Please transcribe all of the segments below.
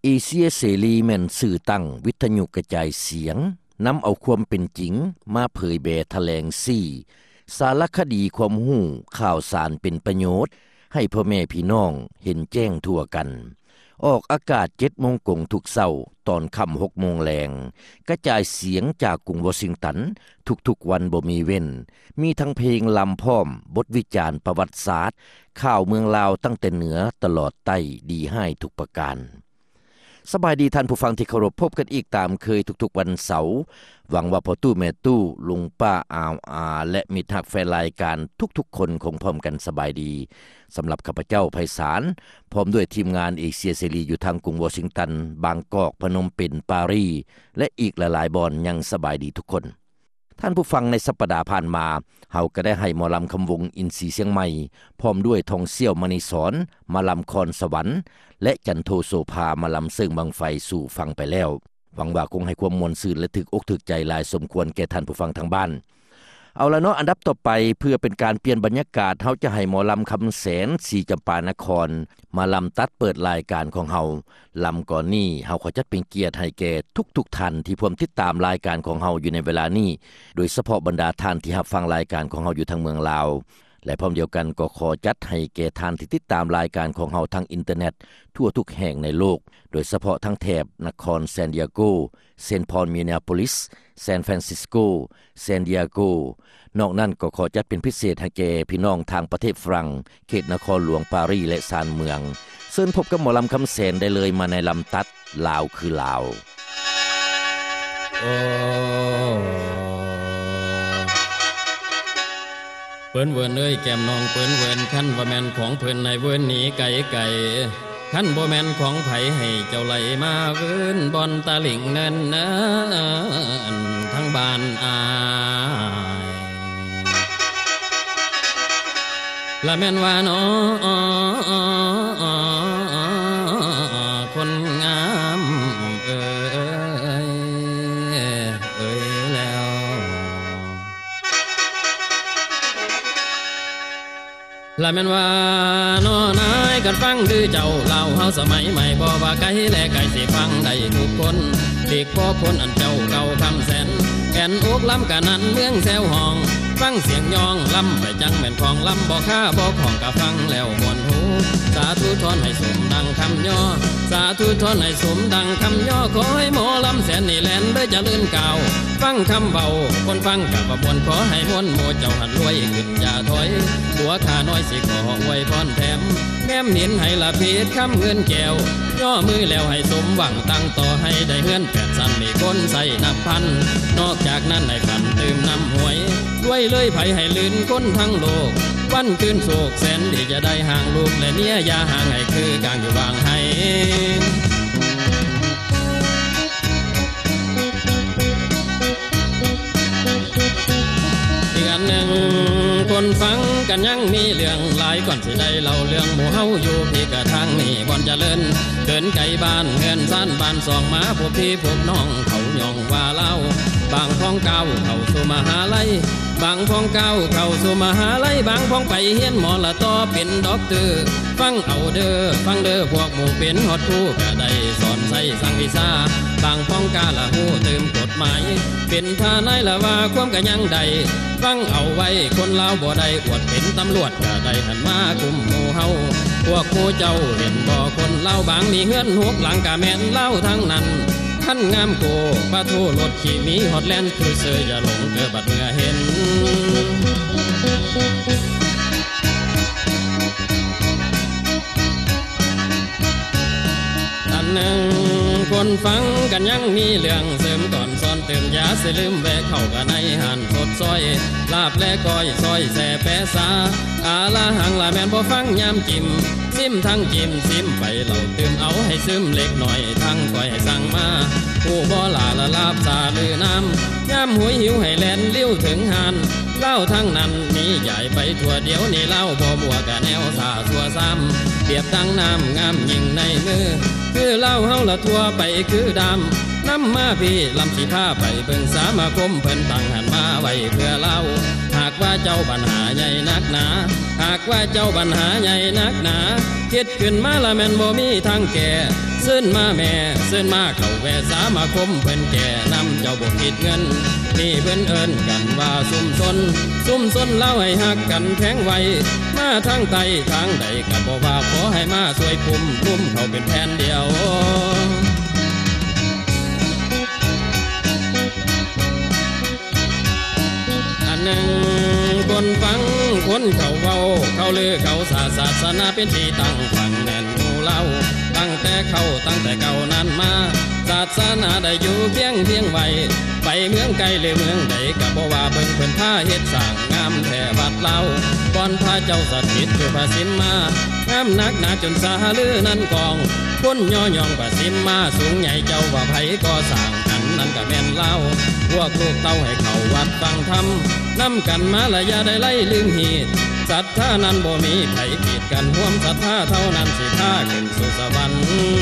เอเชียเสรีแม่นสื่อตั้งวิทยุกระจายเสียงนำเอาความเป็นจริงมาเผยแผ่แถลงสารคดีความรู้ข่าวสารเป็นประโยชน์ให้พ่อแม่พี่น้องเห็นแจ้งทั่วกันออกอากาศ 7 โมงกงทุกเช้าตอนค่ำ 6 โมงแลงกระจายเสียงจากกรุงวอชิงตันทุกๆวันบ่มีเว้นมีทั้งเพลงลำพร้อมบทวิจารณ์ประวัติศาสตร์ข่าวเมืองลาวตั้งแต่เหนือตลอดใต้ดีให้ทุกประการสบายดีท่านผู้ฟังที่เคารพพบกันอีกตามเคยทุกๆวันเสาร์หวังว่าพ่อตู้แม่ตู้ลุงป้าอาวอาและมิตรฮักแฟนรายการทุกๆคนคงพร้อมกันสบายดีสำหรับข้าพเจ้าไพศาลพร้อมด้วยทีมงานเอเชียเสรีอยู่ทางกรุงวอชิงตันบางกอกพนมเปญปารีสและอีกหลายๆบอนยังสบายดีทุกคนท่านผู้ฟังในสัปดาห์ผ่านมาเฮาก็ได้ให้หมอลำคำวงอินทรีเสียงใหม่พร้อมด้วยทองเซี่ยวมณีสอนมาลำคอนสวรรค์และจันโทโสภามาลำเซิงบังไฟสู่ฟังไปแล้วหวังว่าคงให้ความมวลซื่นและถึกอกถึกใจหลายสมควรแก่ท่านผู้ฟังทางบ้านเอาละเนาะอันดับต่อไปเพื่อเป็นการเปลี่ยนบรรยากาศเฮาจะให้หมอลำคำแสนศรีจำปานครมาลำตัดเปิดรายการของเฮาลำก่อนนี้เฮาขอจัดเป็นเกียรติให้แก่ทุกท่านที่พร้อมติดตามรายการของเฮาอยู่ในเวลานี้โดยเฉพาะบรรดาท่านที่รับฟังรายการของเฮาอยู่ทางเมืองลาวและพร้อมเดียวกันก็ขอจัดให้แก่ท่านที่ติดตามรายการของเฮาทางอินเทอร์เน็ตทั่วทุกแห่งในโลกโดยเฉพาะทั้งแถบนครซานดิเอโกเซนต์พอลมินนีอาโพลิสซานฟรานซิสโกซานดิเอโกนอกนั้นก็ขอจัดเป็นพิเศษให้แก่พี่น้องทางประเทศฝรั่งเขตนครหลวงปารีสและซานเมืองเชิญพบกับหมอลำคำแสนได้เลยมาในลำตัดลาวคือลาวเปิ้นเวินเอ้ยแก้มน้องเปิ้นเวินคันว่าแม่นของเพิ่นในเวินหนีไก่คันบ่แม่นของไผให้เจ้าไหลมาเวินบ่อนตะลิ่งนั่นนะทั้งบ้านอายละแม่นว่าน้อคนงามเอ้ยแล้วละแม่นว่าน้อนายกันฟังดื้อเจ้าเล่าเฮาสมัยใหม่บ่ว่าไกลและไกลสิฟังได้ทุกคนเด็กบ่พ้นอันเจ้าเก่าคำแสนแก่นอกล้ำกะนั้นเมืองแซวห้องฟังเสียงยองล้ำไปจังแม่นของล้ำบ่ค่าบ่ของกะฟังแล้วม่วนหูสาธุทอนให้สมดังคำย่อสาธุทอนให้สมดังคำย่อขอให้หมอลำแสนนี่แลนเด้อเจริญก้าวฟังคำเบาคนฟังกะบ่บ่นขอให้ม่วนโมเจ้าหันรวยขึ้นอย่าถอยหัวข้าน้อยสิขออวยพรแถมแง้มเห็นให้ละเพชรคำเงินแก้วย่อมือแล้วให้สมหวังตั้งต่อให้ได้เฮือน8สั้นมีคนใส่นับพันนอกจากนั้นให้ฝันตื่มน้ำหวยด้วยเลยไผให้ลื่นคนทั้งโลกวันคืนโศกแสนที่จะได้ห่างลูกและเมียอย่าห่างให้คือกลางอยู่วางให้อีกอันหนึ่งคนฟังกันยังมีเรื่องหลายก่อนสิได้เล่าเรื่องหมู่เฮาอยู่พี่กะทางนี้บ่อนเจริญเดินไกลบ้านเฮือนซ่านบ้านสองมาพวกพี่พวกน้องเขาย่องว่าเล่าบางพ้องเก่าเข้าสู่มหาลัยบางพ้องเก่าเข้าสู่มหาลัยบางพ้องไปเรียนหมอละต่อเป็นด็อกเตอร์ฟังเอาเด้อฟังเด้อพวกหมู่เป็นฮอดผู้ก็ได้สอนใส่สั่งวิชาบางพ้องกาละฮู้ตื่มกฎหมายเป็นทนายละว่าความก็ยังได้ฟังเอาไว้คนลาวบ่ได้อวดเป็นตำรวจก็ได้หันมาคุมหมู่เฮาพวกหมู่เจ้าเห็นบ่คนลาวบางมีเฮือนหกหลังก็แม่นลาวทั้งนั้นท่านงามโกปะโทรถขี่มีฮอดแลนด์คือเสืออย่าหลงเกิดบัดเมื่อเห็นอันหนึ่งคนฟังกันยังมีเรื่องเสริมก่อนซ้อนเติมยาสิลืมแวะเข้ากันในหันสดซอยลาบและก้อยซอยแซ่แปะซาอาลาหังละแม่นบ่ฟังยามจิ้มซิมทั้งจิ้มซิมไปเหล่าตื่มเอาให้ซึมเล็กหน่อยทั้งก้อยให้สั่งมาผู้บ่ลาละลาบซาลือน้ำยามหวยหิวให้แล่นเลี้ยวถึงหานเล่าทั้งนั้นมีใหญ่ไปทั่วเดียวนี่เล่าบ่บัวกะแนวซาสัวซ้ำเปรียบตั้งน้ำงามยิ่งในมือคือเล่าเฮาละทั่วไปคือดำน้ำมาพี่ลำสิพาไปเบิ่งสามาคมเพิ่นตั้งหันมาไว้เพื่อเล่าหากว่าเจ้าปัญหาใหญ่นักหนาหากว่าเจ้าปัญหาใหญ่นักหนาคิดขึ้นมาละแม่นบ่มีทางแก้สเซิ้นมาแม่เซิ้นมาเข้าแวะสามาคมเพิ่นแก่นำเจ้าบ่คิดเงินนี่เพิ่นเอิ้นกันว่าซุ่มซนเล่าให้ฮักกันแพงไว้มาทางใต้ทางใดก็บ่ว่าขอให้มาช่วยพุ่มเขาเป็นแผ่นเดียวอันหนึ่งคนฟังคนเขาเว้าเขาลือเขาศาสนาเป็นที่ตั้งฟังแน่นหูเล่าตั้งแต่เก่านั้นมาศาสนาได้อยู่เพียงไว้ไปเมืองไกลหรือเมืองใดก็บ่ว่าเบิ่งเพิ่นพาเฮ็ดสร้างงามแท้วัดเล่าก่อนพาเจ้าสถิตอยู่พระสิมมางามนักหนาจนสาลือนั้นกองคนย่อยองพระสิมมาสูงใหญ่เจ้าว่าไผก็สร้างอันนั้นก็แม่นเล่าพวกลูกเต้าให้เข้าวัดฟังธรรมนำกันมาละอย่าได้ไล่ลืมหีดศรัทธานั้นบ่มีไผกีดกันร่วมศรัทธาเท่านั้นสิพาขึ้นสู่สวรรค์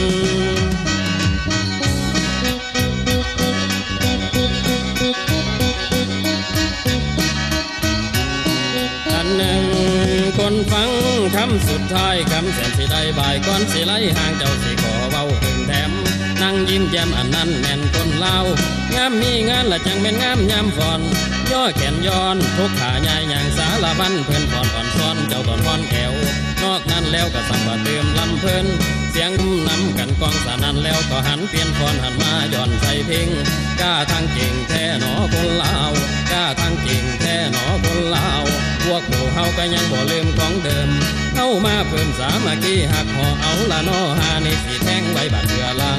อันหนึ่งคนฟังคำสุดท้ายคำแสนสิได้บ่ายก่อนสิไล่ห่างเจ้าสิขอเว้าถึงแถมนั่งยิ้มแย้มอันนั้นแม่นคนลาวงามมีงานละจังแม่นงามยามฝอนย่อแขนย้อนทุกขาใหญ่อย่างสารพันเพิ่นพรอ่อนซ้อนเจ้าตอนพรแขวนอกนั้นแล้วก็สั่งว่าเติมลำเพิ่นเสียงนำกันกองสานั้นแล้วก็หันเปลี่ยนพรหันมาย้อนใส่เพลงกล้าทางเก่งแท้หนอคนลาวกล้าทางเก่งแท้หนอคนลาวพวกหมู่เฮาก็ยังบ่ลืมของเดิมเฮามาเพิ่มสามัคคีหักห่อเอาละน้อหานี่สิแทงไว้บาดเทื่อหลัง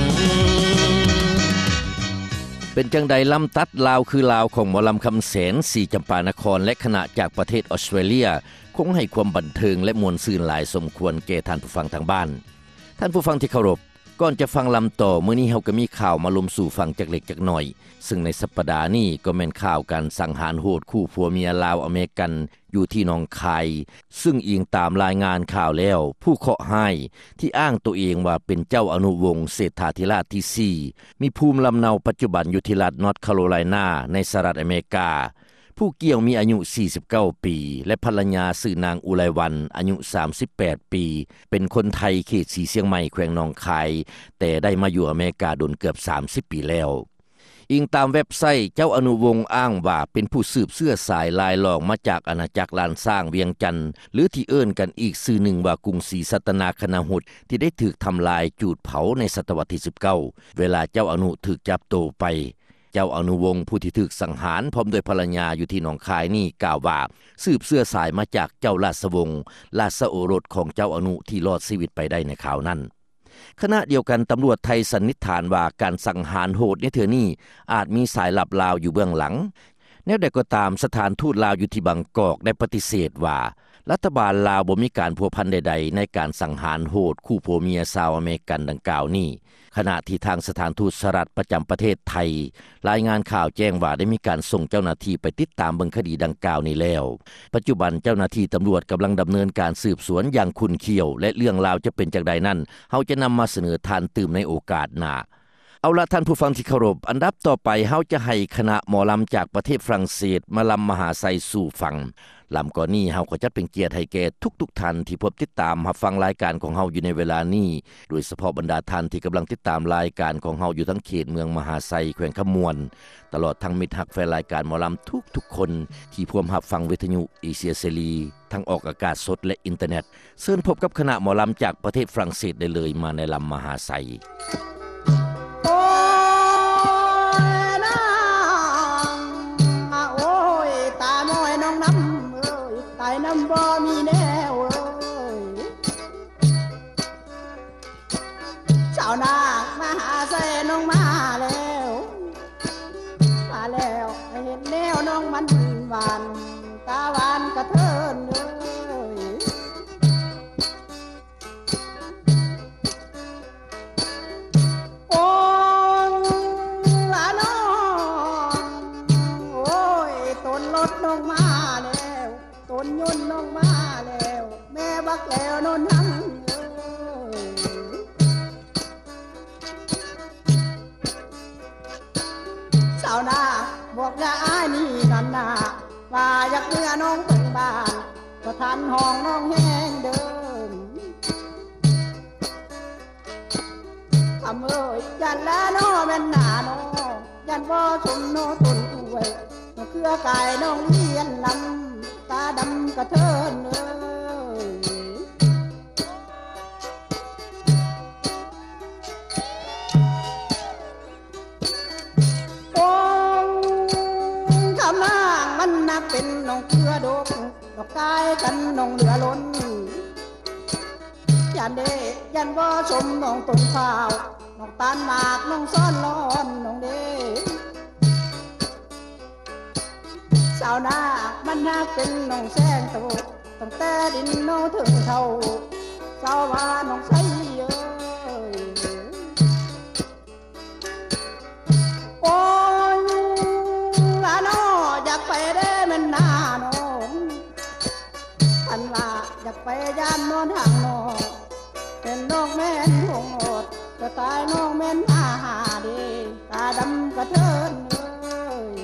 เป็นจังใดลำตัดลาวคือลาวของหมอลำคำแสนสีจำปานครและคณะจากประเทศออสเตรเลียคงให้ความบันเทิงและมวลซื่นหลายสมควรแก่ท่านผู้ฟังทางบ้านท่านผู้ฟังที่เคารพก่อนจะฟังลำต่อมื้อนี้เฮาก็มีข่าวมาลมสู่ฟังจักเล็กจักน้อยซึ่งในสัปดาห์นี้ก็แม่นข่าวการสังหารโหดคู่ผัวเมียลาวอเมริกันอยู่ที่หนองคายซึ่งอิงตามรายงานข่าวแล้วผู้เคราะห์ร้ายที่อ้างตัวเองว่าเป็นเจ้าอนุวงศ์เศรษฐาธิราชที่4มีภูมิลำเนาปัจจุบันอยู่ที่รัฐนอร์ทแคโรไลนาในสหรัฐอเมริกาผู้เกี่ยวมีอายุ49ปีและภรรยาชื่อนางอุไรวรรณอายุ38ปีเป็นคนไทยเขตสีเชียงใหม่แขวงหนองคายแต่ได้มาอยู่อเมริกาโดนเกือบ30ปีแล้วอิงตามเว็บไซต์เจ้าอนุวงศ์อ้างว่าเป็นผู้สืบเสื้อสายลายหลอกมาจากอาณาจักรลานสร้างเวียงจันทน์หรือที่เอิ้นกันอีกชื่อหนึ่งว่ากรุงศรีสัตนาคณหุตที่ได้ถูกทำลายจูดเผาในศตวรรษที่19เวลาเจ้าอนุถูกจับตัวไปเจ้าอนุวงศ์ผู้ที่ถูกสังหารพร้อมด้วยภรรยาอยู่ที่หนองคายนี่กล่าวว่าสืบเสื้อสายมาจากเจ้าราชวงศ์ราชโอรสของเจ้าอนุที่รอดชีวิตไปได้ในข่าวนั้นขณะเดียวกันตำรวจไทยสันนิษฐานว่าการสังหารโหดในเทื่อนี้อาจมีสายลับลาวอยู่เบื้องหลังแนวใดก็ตามสถานทูตลาวอยู่ที่บางกอกได้ปฏิเสธว่ารัฐบาลลาวบ่มีการพัวพันใดๆในการสังหารโหดคู่ผัวเมียชาวอเมริกันดังกล่าวนี้ขณะที่ทางสถานทูตสหรัฐประจำประเทศไทยรายงานข่าวแจ้งว่าได้มีการส่งเจ้าหน้าที่ไปติดตามเบิ่งคดีดังกล่าวนี้แล้วปัจจุบันเจ้าหน้าที่ตำรวจกำลังดำเนินการสืบสวนอย่างขุ่นเขี้ยวและเรื่องราวจะเป็นจังใดนั้นเฮาจะนำมาเสนอทานตื่มในโอกาสหน้าเอาละท่านผู้ฟังที่เคารพอันดับต่อไปเฮาจะให้คณะหมอลำจากประเทศฝรั่งเศสมาลำมหาไสสู่ฟังลำก่อนนี้เฮาก็จัดเป็นเกียรติให้แก่ทุกท่านที่พบติดตามรับฟังรายการของเฮาอยู่ในเวลานี้โดยเฉพาะบรรดาท่านที่กำลังติดตามรายการของเฮาอยู่ทั้งเขตเมืองมหาไสแขวงขมวนตลอดทั้งมิตรฮักแฟนรายการหมอลำทุกคนที่ร่วมรับฟังวิทยุเอเชียเสรีทั้งออกอากาศสดและอินเทอร์เน็ตเชิญพบกับคณะหมอลำจากประเทศฝรั่งเศสได้เลยมาในลำมหาไสบ่มีแนวชาวนามาหาใส่น้องมาแล้วให้เห็นแนวน้องมันหวานตาหวานกระเทินโอ้ละน้องโอ้ยต้นรถน้องมาแล้วต้นยนต์น้องมาแล้วแม่บักแล้วโน่นนั่งสาวนาบอกยาอ้ายนี่นั่นนาว่าอยากเมื่อน้องเพิ่งบ้านก็ทันห้องน้องแห้งเดิมเอ้ยยันละน้อแม่นหน้าน้อยันบ่สมโนต้นอวยน้องเครือกายน้องเลียนลำตาดำกระเทินเอ้ยโอ้คำนางมันนักเป็นน้องเครือดกดอกกายกันน้องเหลือล้นยันเดยันบ่สมน้องต้นข้าวน้องตาลหมากน้องซ้อนร้อนน้องเดสาวนามันนักเป็นน้องแซงโตตั้งแต่ดินโนถึงเท่าสาวว่าน้องใสเอ้ยโอ้ยลาน้ออยากไปได้มันหน้าน้องท่านว่าอยากไปย่านโน่นทางโน่เป็นน้องแม่นหงอดก็ตายน้องแม่นหาดีตาดำกระเทินเอ้ย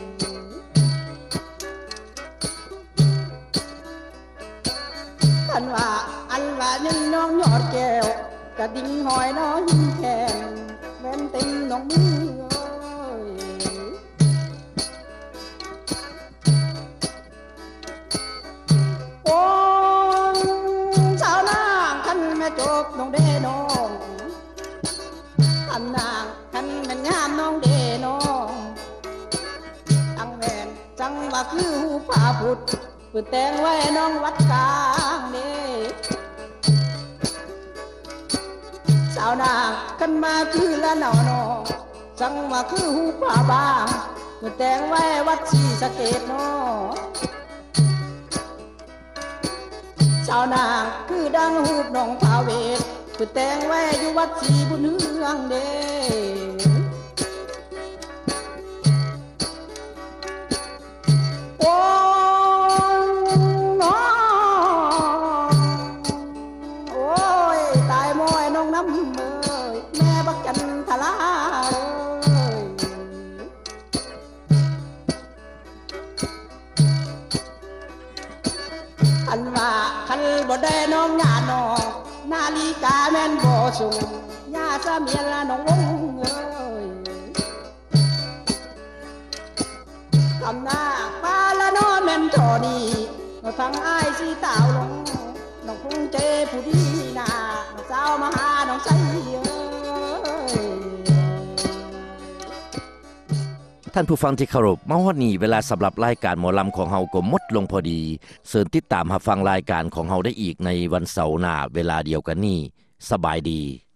ท่านว่าอันว่ายังน้องยอดแก้วกระดิ่งหอยน้องหิ้งแขนแม่นเต็มน้องมือโอ้สาวนางคันแม่จบน้องเด้น้องคันนางคันแม่งามน้องเด้น้องจังแม่นจังว่าคือหูป่าพุดปืนแต่งไว้น้องวัดกลางเด้สาวนางคันมาคือละหนอนอจังว่าคือหูป่าบางปืนแต่งไว้วัดศรีสะเกษน้อสาวนางคือดังหูบน้องพาเวทปืนแต่งไว้อยู่วัดศรีบุญเฮืองเด้โอ้น้องโอ้ยตายมอยน้องน้ำเมยแม่บักจันทลาเลยคันว่าคันบ่ได้น้องหญ้าน้องนาฬิกาแม่นบ่ส่งหญ้าซะเมียละน้องวงเอ้ยคำหน้าปลาละน้อแม่นทอนี่น้องทั้งอ้ายสิตาวลงน้องคงเจผู้ดีน่ะน้องสาวมาหาน้องใสเอ้ยท่านผู้ฟังที่เคารพมาฮอดนี้เวลาสำหรับรายการหมอลำของเฮาก็หมดลงพอดีเชิญติดตามรับฟังรายการของเฮาได้อีกในวันเสาร์หน้าเวลาเดียวกันนี้สบายดี